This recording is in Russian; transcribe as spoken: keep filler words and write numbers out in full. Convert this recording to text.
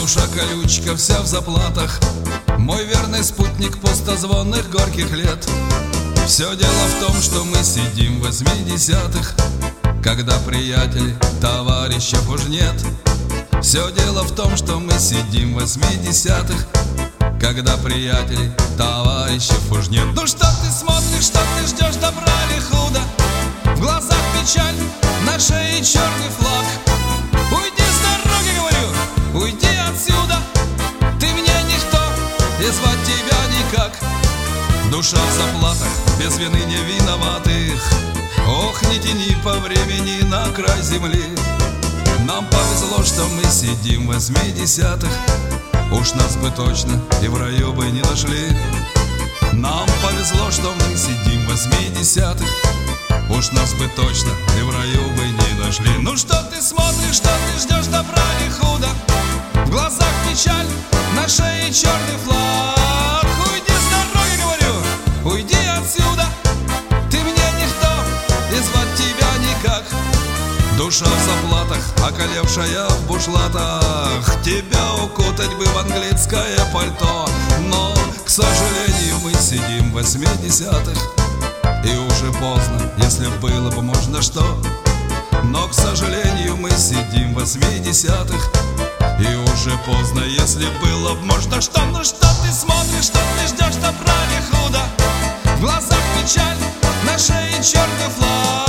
душа колючка, вся в заплатах, мой верный спутник пустозвонных горьких лет. Все дело в том, что мы сидим в восьмидесятых, когда приятелей, товарищев уж нет. Все дело в том, что мы сидим в восьмидесятых, когда приятелей, товарищев уж нет. Ну что ты смотришь, что ты ждешь, добра или худо? В глазах печаль, на шее черный флаг. Уйди с дороги, говорю, уйди отсюда. Ты мне никто, и звать тебя никак. Душа в заплатах, без вины не виноватых. Ох, не тяни по времени на край земли. Нам повезло, что мы сидим в восьмидесятых, уж нас бы точно и в раю бы не нашли. Нам повезло, что мы сидим в восьмидесятых, уж нас бы точно и в раю бы не нашли. Ну что ты смотришь, что ты ждешь, добра или худо? В глазах печаль, на шее черный флаг. Уйди с дороги, говорю, уйди отсюда. Ты мне никто, и звать тебя никак. Душа в заплатах, околевшая в бушлатах, тебя укутать бы в английское пальто. Но, к сожалению, мы сидим в восьмидесятых, и уже поздно, если было бы можно что. Но, к сожалению, мы сидим в восьмидесятых, и уже поздно, если было бы можно что. Ну что ты смотришь, что ты ждешь, добра или худо? В глазах печаль, на шее черный флаг.